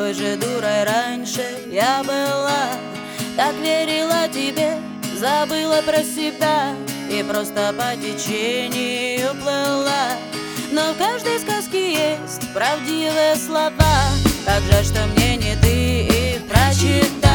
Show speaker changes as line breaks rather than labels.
такой же дурой раньше я была. Так верила тебе, забыла про себя и просто по течению плыла. Но в каждой сказке есть правдивые слова. Как жаль, что мне не ты их прочитать.